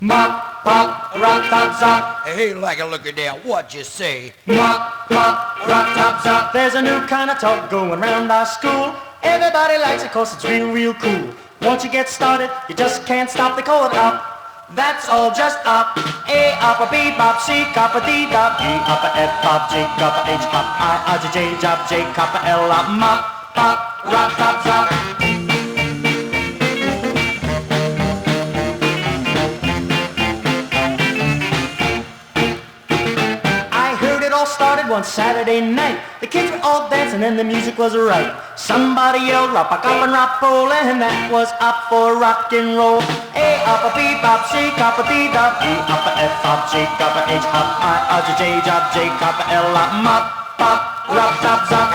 Mop, pop, rock, top, sock. Hey, like a looker there, what you say? Mop, pop, rock, top, sock. There's a new kind of talk going round our school. Everybody likes it 'cause it's real, real cool. Once you get started, you just can't stop. They call it up. That's all just up. A, up, a, B, bop, C, copper, D, dop, E, up, a, F, pop, G, copper, H, pop, I, R, J, J, job, J, copper, L, up, mop, pop, rock, top, sock. Started one Saturday night. The kids were all dancing and the music was right. Somebody yelled rock, up and rock, roll, and that was up for rock and roll. A, up, a, B, bop, C, copper, D, dop, E, up, a, F, hop, G, copper, H, hop, I, R, J, J, job, J, copper, L, up, mop, pop, rock, top, sock.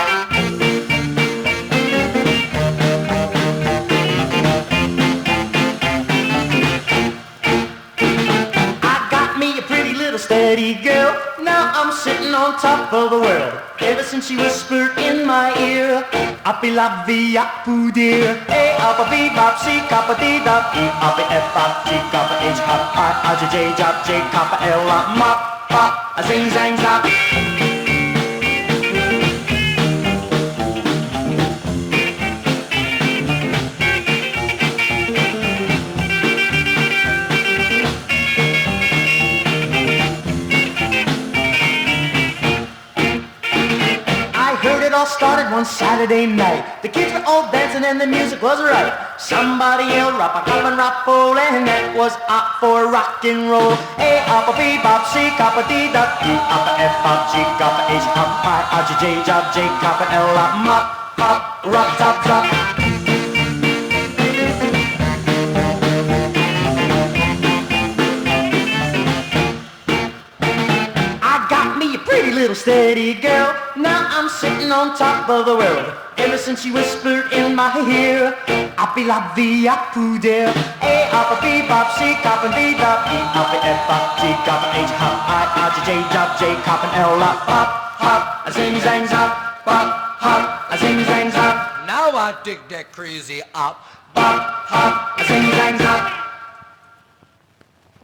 Steady girl, now I'm sitting on top of the world. Ever since she whispered in my ear, Appy la vie, appu dear. A, up, a, B, bop, C, copper, D, dop, E, up, a, F, hop, G, copper, H, hop, I, R, J, J, job, J, copper, L, up, mop, pop, a, zing, zang, zop. All started one Saturday night. The kids were all dancing and the music was right. Somebody yelled rock, up and rock, roll, and that was up for rock and roll. A, up, a, B, bop, C, copper, D, dop, E, up, a, F, hop, G, copper, H, hop, I, R, J, J, job, J, copper, L, up, mop, pop, rock, top, drop. Pretty little steady girl, now I'm sitting on top of the world. Ever since she whispered in my ear, Appy la vie, appu dear. A, up, a, B, bop, C, copper, D, dop, E, up, a, F, hop, G, copper, H, hop, I, R, J, J, job, J, copper, L, up, hop, hop, a zing, zang, zop, bop, hop, a zing, zang, zop. Now I dig that crazy up, bop, hop, a zing, zang, zop.